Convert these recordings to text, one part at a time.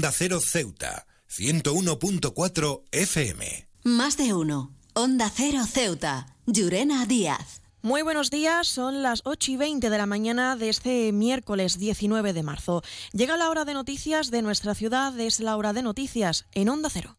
Onda Cero Ceuta, 101.4 FM. Más de uno. Onda Cero Ceuta. Llurena Díaz. Muy buenos días, son las 8:20 de la mañana de este miércoles 19 de marzo. Llega la hora de noticias de nuestra ciudad, es la hora de noticias en Onda Cero.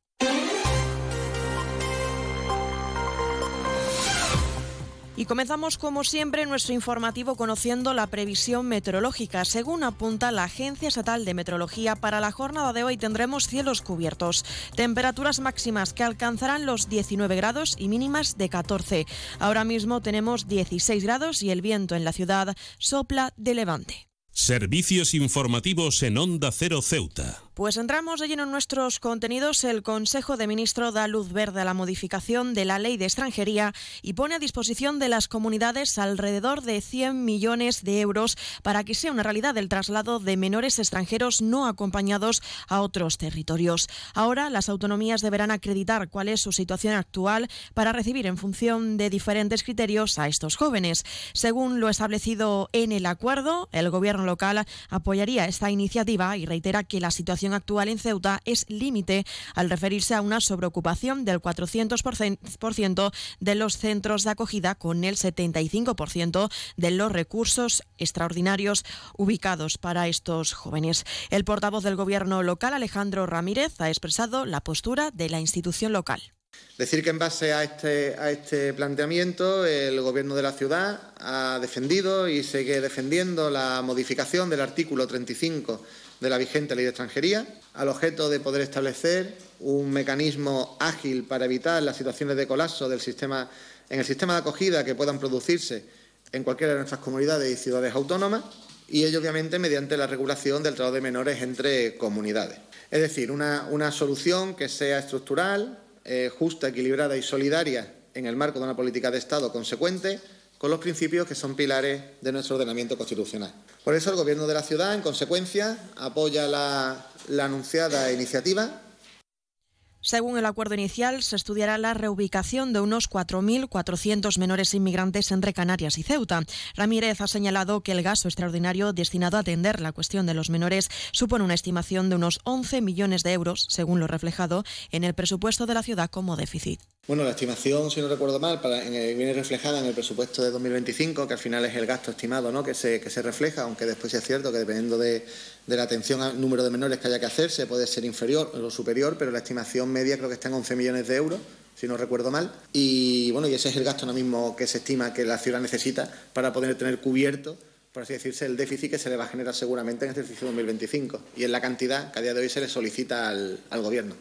Y comenzamos como siempre nuestro informativo conociendo la previsión meteorológica. Según apunta la Agencia Estatal de Meteorología, para la jornada de hoy tendremos cielos cubiertos, temperaturas máximas que alcanzarán los 19 grados y mínimas de 14. Ahora mismo tenemos 16 grados y el viento en la ciudad sopla de levante. Servicios informativos en Onda Cero Ceuta. Pues entramos de lleno en nuestros contenidos. El Consejo de Ministros da luz verde a la modificación de la Ley de Extranjería y pone a disposición de las comunidades alrededor de 100 millones de euros para que sea una realidad el traslado de menores extranjeros no acompañados a otros territorios. Ahora las autonomías deberán acreditar cuál es su situación actual para recibir en función de diferentes criterios a estos jóvenes. Según lo establecido en el acuerdo, el Gobierno local apoyaría esta iniciativa y reitera que la situación actual en Ceuta es límite al referirse a una sobreocupación del 400% de los centros de acogida, con el 75% de los recursos extraordinarios ubicados para estos jóvenes. El portavoz del Gobierno local, Alejandro Ramírez, ha expresado la postura de la institución local. Decir que en base a este planteamiento el Gobierno de la ciudad ha defendido y sigue defendiendo la modificación del artículo 35 de la vigente Ley de Extranjería, al objeto de poder establecer un mecanismo ágil para evitar las situaciones de colapso en el sistema de acogida que puedan producirse en cualquiera de nuestras comunidades y ciudades autónomas, y ello obviamente mediante la regulación del traslado de menores entre comunidades. Es decir, una solución que sea estructural, justa, equilibrada y solidaria en el marco de una política de Estado consecuente con los principios que son pilares de nuestro ordenamiento constitucional. Por eso el Gobierno de la ciudad, en consecuencia, apoya la anunciada iniciativa. Según el acuerdo inicial, se estudiará la reubicación de unos 4.400 menores inmigrantes entre Canarias y Ceuta. Ramírez ha señalado que el gasto extraordinario destinado a atender la cuestión de los menores supone una estimación de unos 11 millones de euros, según lo reflejado en el presupuesto de la ciudad como déficit. Bueno, la estimación, si no recuerdo mal, viene reflejada en el presupuesto de 2025, que al final es el gasto estimado, ¿no?, que se refleja, aunque después sí es cierto que dependiendo de la atención al número de menores que haya que hacerse puede ser inferior o superior, pero la estimación media creo que está en 11 millones de euros, si no recuerdo mal. Y bueno, y ese es el gasto ahora mismo que se estima que la ciudad necesita para poder tener cubierto, por así decirse, el déficit que se le va a generar seguramente en el ejercicio 2025. Y es la cantidad que a día de hoy se le solicita al Gobierno.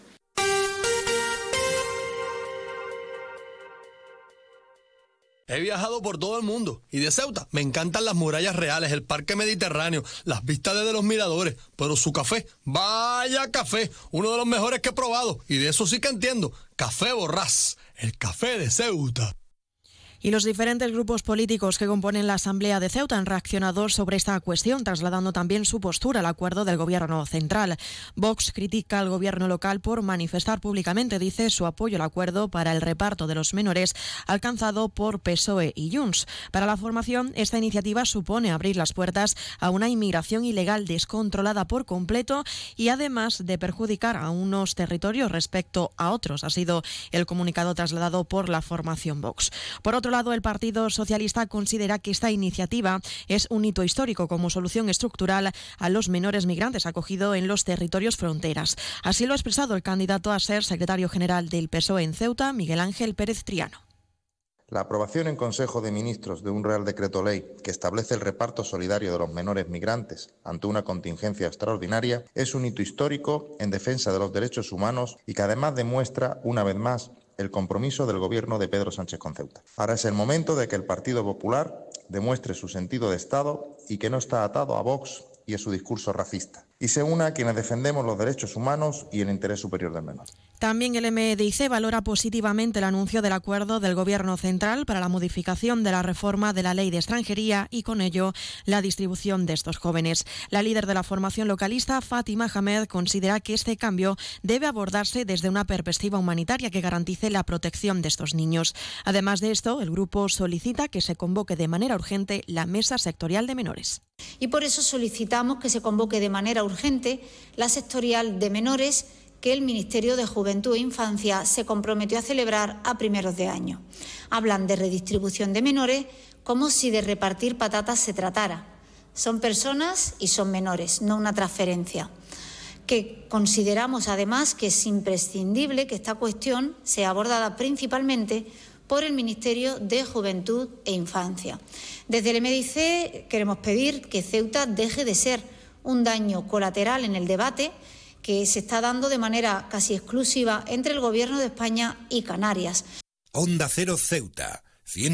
He viajado por todo el mundo y de Ceuta me encantan las murallas reales, el parque mediterráneo, las vistas desde los miradores, pero su café, vaya café, uno de los mejores que he probado y de eso sí que entiendo, Café Borrás, el café de Ceuta. Y los diferentes grupos políticos que componen la Asamblea de Ceuta han reaccionado sobre esta cuestión, trasladando también su postura al acuerdo del Gobierno central. Vox critica al Gobierno local por manifestar públicamente, dice, su apoyo al acuerdo para el reparto de los menores alcanzado por PSOE y Junts. Para la formación, esta iniciativa supone abrir las puertas a una inmigración ilegal descontrolada por completo y además de perjudicar a unos territorios respecto a otros. Ha sido el comunicado trasladado por la formación Vox. Por otro lado, el Partido Socialista considera que esta iniciativa es un hito histórico como solución estructural a los menores migrantes acogidos en los territorios fronteras. Así lo ha expresado el candidato a ser secretario general del PSOE en Ceuta, Miguel Ángel Pérez Triano. La aprobación en Consejo de Ministros de un Real Decreto Ley que establece el reparto solidario de los menores migrantes ante una contingencia extraordinaria es un hito histórico en defensa de los derechos humanos y que además demuestra, una vez más, el compromiso del Gobierno de Pedro Sánchez con Ceuta. Ahora es el momento de que el Partido Popular demuestre su sentido de Estado y que no está atado a Vox y a su discurso racista, y se una a quienes defendemos los derechos humanos y el interés superior del menor. También el MDIC valora positivamente el anuncio del acuerdo del Gobierno central para la modificación de la reforma de la Ley de Extranjería y con ello la distribución de estos jóvenes. La líder de la formación localista, Fátima Hamed, considera que este cambio debe abordarse desde una perspectiva humanitaria que garantice la protección de estos niños. Además de esto, el grupo solicita que se convoque de manera urgente la Mesa Sectorial de Menores. Y por eso solicitamos que se convoque de manera urgente la Sectorial de Menores que el Ministerio de Juventud e Infancia se comprometió a celebrar a primeros de año. Hablan de redistribución de menores como si de repartir patatas se tratara. Son personas y son menores, no una transferencia. Que consideramos además que es imprescindible que esta cuestión sea abordada principalmente por el Ministerio de Juventud e Infancia. Desde el MDIC queremos pedir que Ceuta deje de ser un daño colateral en el debate que se está dando de manera casi exclusiva entre el Gobierno de España y Canarias. Onda Cero Ceuta,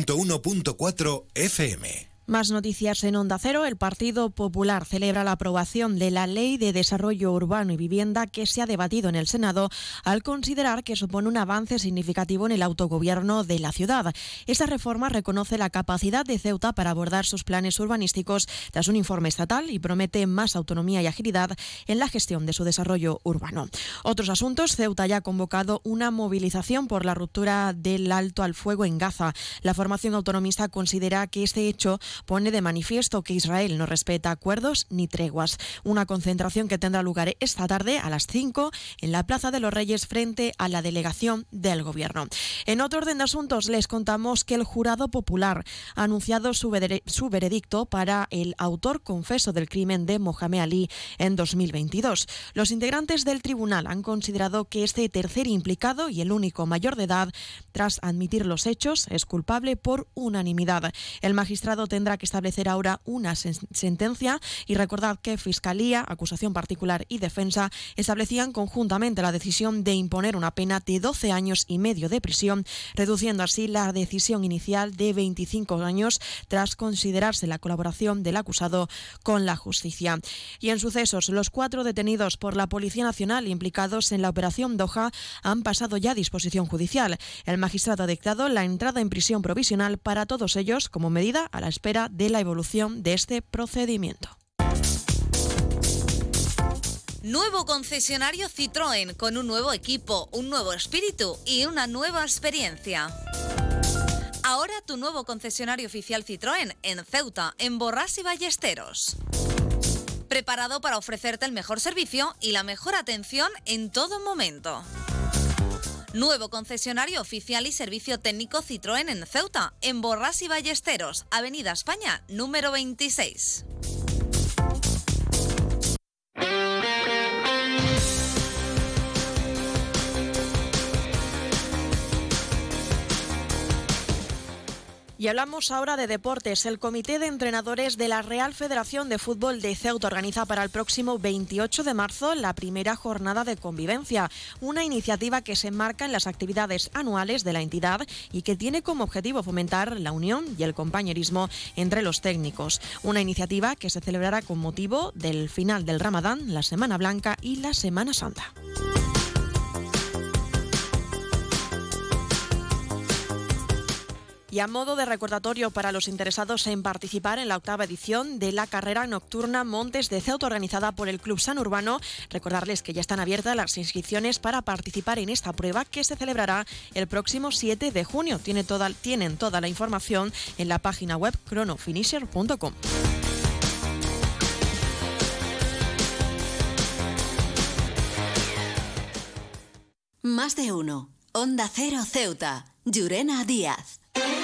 101.4 FM. Más noticias en Onda Cero. El Partido Popular celebra la aprobación de la Ley de Desarrollo Urbano y Vivienda que se ha debatido en el Senado al considerar que supone un avance significativo en el autogobierno de la ciudad. Esta reforma reconoce la capacidad de Ceuta para abordar sus planes urbanísticos tras un informe estatal y promete más autonomía y agilidad en la gestión de su desarrollo urbano. Otros asuntos. Ceuta ya ha convocado una movilización por la ruptura del alto al fuego en Gaza. La formación autonomista considera que este hecho pone de manifiesto que Israel no respeta acuerdos ni treguas. Una concentración que tendrá lugar esta tarde a las 5 en la Plaza de los Reyes frente a la delegación del Gobierno. En otro orden de asuntos, les contamos que el Jurado Popular ha anunciado su veredicto para el autor confeso del crimen de Mohamed Ali en 2022. Los integrantes del tribunal han considerado que este tercer implicado y el único mayor de edad, tras admitir los hechos, es culpable por unanimidad. El magistrado tendrá que establecer ahora una sentencia y recordad que Fiscalía, acusación particular y defensa establecían conjuntamente la decisión de imponer una pena de 12 años y medio de prisión, reduciendo así la decisión inicial de 25 años tras considerarse la colaboración del acusado con la justicia. Y en sucesos, los 4 detenidos por la Policía Nacional implicados en la Operación Doha han pasado ya a disposición judicial. El magistrado ha dictado la entrada en prisión provisional para todos ellos como medida a la espera de la evolución de este procedimiento. Nuevo concesionario Citroën con un nuevo equipo, un nuevo espíritu y una nueva experiencia. Ahora tu nuevo concesionario oficial Citroën en Ceuta, en Borrás y Ballesteros. Preparado para ofrecerte el mejor servicio y la mejor atención en todo momento. Nuevo concesionario oficial y servicio técnico Citroën en Ceuta, en Borrás y Ballesteros, Avenida España, número 26. Y hablamos ahora de deportes. El Comité de Entrenadores de la Real Federación de Fútbol de Ceuta organiza para el próximo 28 de marzo la primera jornada de convivencia, una iniciativa que se enmarca en las actividades anuales de la entidad y que tiene como objetivo fomentar la unión y el compañerismo entre los técnicos. Una iniciativa que se celebrará con motivo del final del Ramadán, la Semana Blanca y la Semana Santa. Y a modo de recordatorio para los interesados en participar en la 8ª edición de la carrera nocturna Montes de Ceuta organizada por el Club San Urbano, recordarles que ya están abiertas las inscripciones para participar en esta prueba que se celebrará el próximo 7 de junio. Tienen toda la información en la página web chronofinisher.com. Más de uno. Onda Cero Ceuta. Llurena Díaz.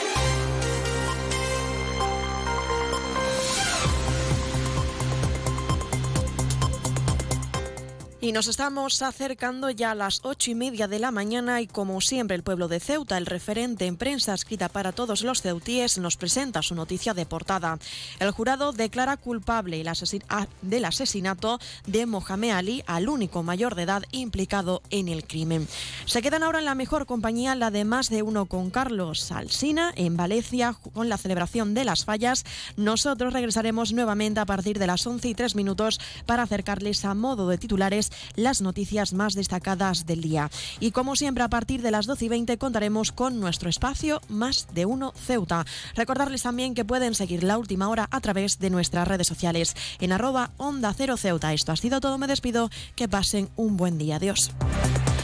Y nos estamos acercando ya a las 8:30 de la mañana y como siempre el pueblo de Ceuta, el referente en prensa escrita para todos los ceutíes, nos presenta su noticia de portada. El jurado declara culpable del asesinato de Mohamed Ali al único mayor de edad implicado en el crimen. Se quedan ahora en la mejor compañía, la de Más de Uno con Carlos Alsina en Valencia con la celebración de las fallas. Nosotros regresaremos nuevamente a partir de las 11:03 para acercarles a modo de titulares las noticias más destacadas del día. Y como siempre, a partir de las 12:20 contaremos con nuestro espacio Más de Uno Ceuta. Recordarles también que pueden seguir La Última Hora a través de nuestras redes sociales en @Onda Cero Ceuta. Esto ha sido todo, me despido, que pasen un buen día. Adiós.